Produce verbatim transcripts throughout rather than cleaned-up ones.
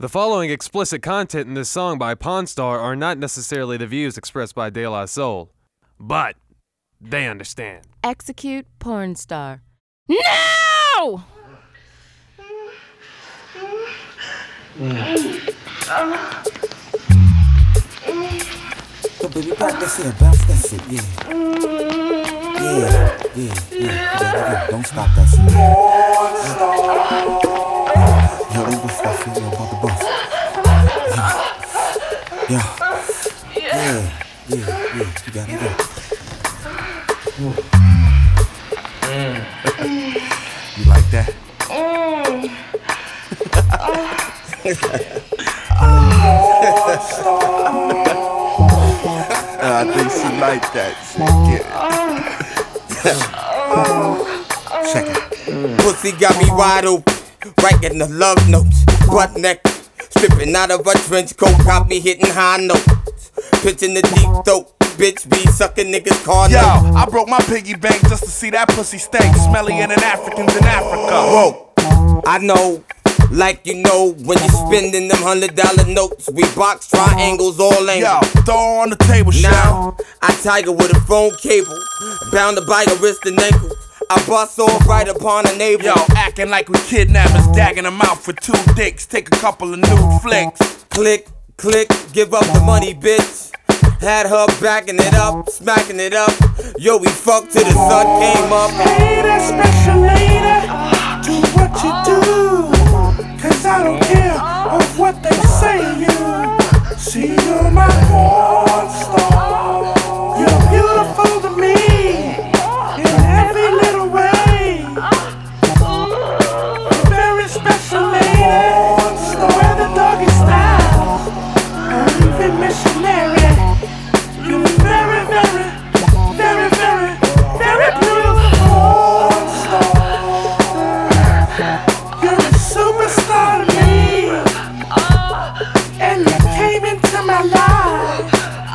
The following explicit content in this song by Pawn Star are not necessarily the views expressed by De La Soul, but they understand. Execute porn star. No! So baby, back that shit, bounce that shit, yeah. Yeah, yeah, yeah, yeah, don't stop that shit. Yo, don't go stop shit, yo, about the bus. Yeah, yeah, yeah, yeah, yeah, you got it, go. You like that? I think she like that. Check it. Pussy got me wide open, writing the love notes, butt naked, stripping out of a trench coat, got me hitting high notes, pitching the deep throat. Bitch be sucking niggas car Yo, I broke my piggy bank just to see that pussy stank, smellier than Africans in Africa. Whoa, I know. Like you know, when you spending them hundred dollar notes, we box triangles all angles. Yo, throw on the table, now I tiger with a phone cable, bound to bite a wrist and ankle. I bust off right upon a neighbor. Yo, acting like we kidnappers, dagging them out for two dicks. Take a couple of nude flicks. Click, click, give up the money, bitch. Had her backing it up, smacking it up. Yo, we fucked till the sun came up. Hey, that special lady, do what you do. Cause I don't care of what they say you. See, you're my porn star. You're beautiful to me in every little way. Very special lady, wear the doggy style, or even missionary. You're very, very, very, very, very beautiful porn star. You're a superstar to me, and you came into my life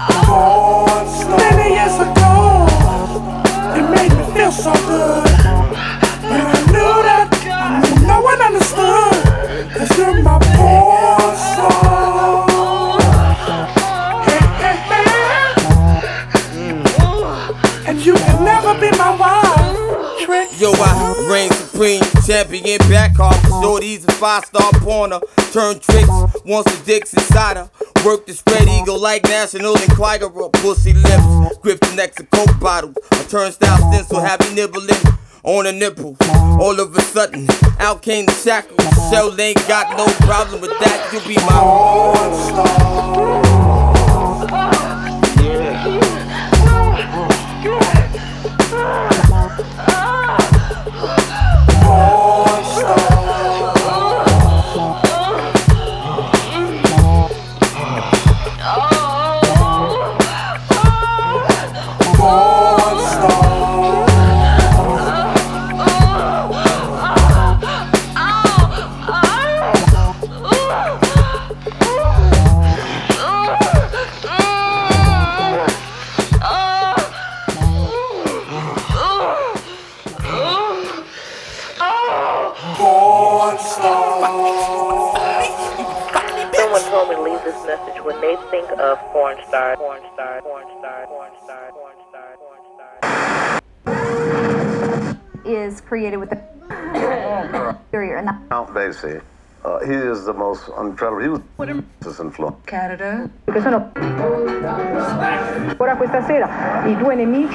many years ago. It made me feel so good, but I knew that no one understood, cause you're my porn star. Hey, hey, hey. And you can never be my wife, Trick. Yo, I reign supreme, champion back off. Shorty's a five-star porner. Turn tricks, wants the dicks inside her. Work the spread eagle like National Enquirer. Pussy lips, grip the necks of Coke bottles. A turnstile stencil, have me nibbling on a nipple. All of a sudden, out came the shackles. Shell ain't got no problem with that. You be my porn star. Someone told me to leave this message when they think of porn star, porn star, porn star, porn star, porn star, porn star. Is created with the superior and the Count Basie. Uh, he is the most incredible. He was in Florida. Canada. Perché sono ora questa sera i due nemici